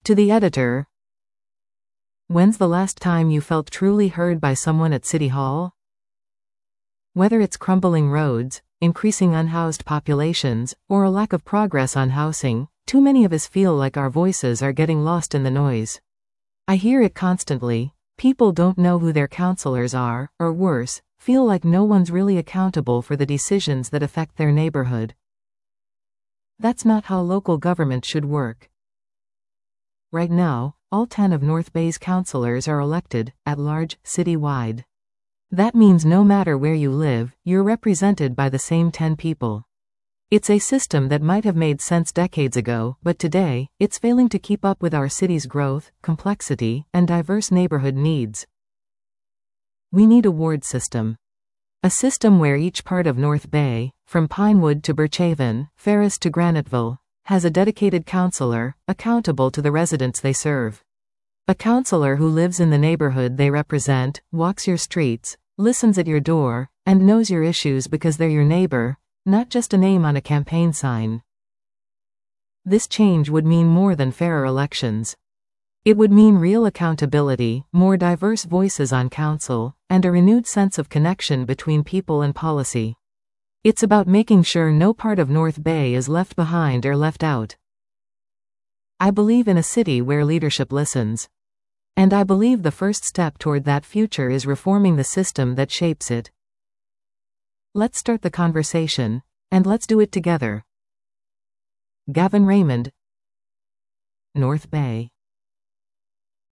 To the editor. When's the last time you felt truly heard by someone at City Hall? Whether it's crumbling roads, increasing unhoused populations, or a lack of progress on housing, too many of us feel like our voices are getting lost in the noise. I hear it constantly. People don't know who their counselors are, or worse, feel like no one's really accountable for the decisions that affect their neighborhood. That's not how local government should work. Right now, all 10 of North Bay's councilors are elected, at large, citywide. That means no matter where you live, you're represented by the same 10 people. It's a system that might have made sense decades ago, but today, it's failing to keep up with our city's growth, complexity, and diverse neighborhood needs. We need a ward system. A system where each part of North Bay, from Pinewood to Birchaven, Ferris to Graniteville, has a dedicated counselor, accountable to the residents they serve. A counselor who lives in the neighborhood they represent, walks your streets, listens at your door, and knows your issues because they're your neighbor, not just a name on a campaign sign. This change would mean more than fairer elections. It would mean real accountability, more diverse voices on council, and a renewed sense of connection between people and policy. It's about making sure no part of North Bay is left behind or left out. I believe in a city where leadership listens. And I believe the first step toward that future is reforming the system that shapes it. Let's start the conversation, and let's do it together. Gavin Raymond, North Bay.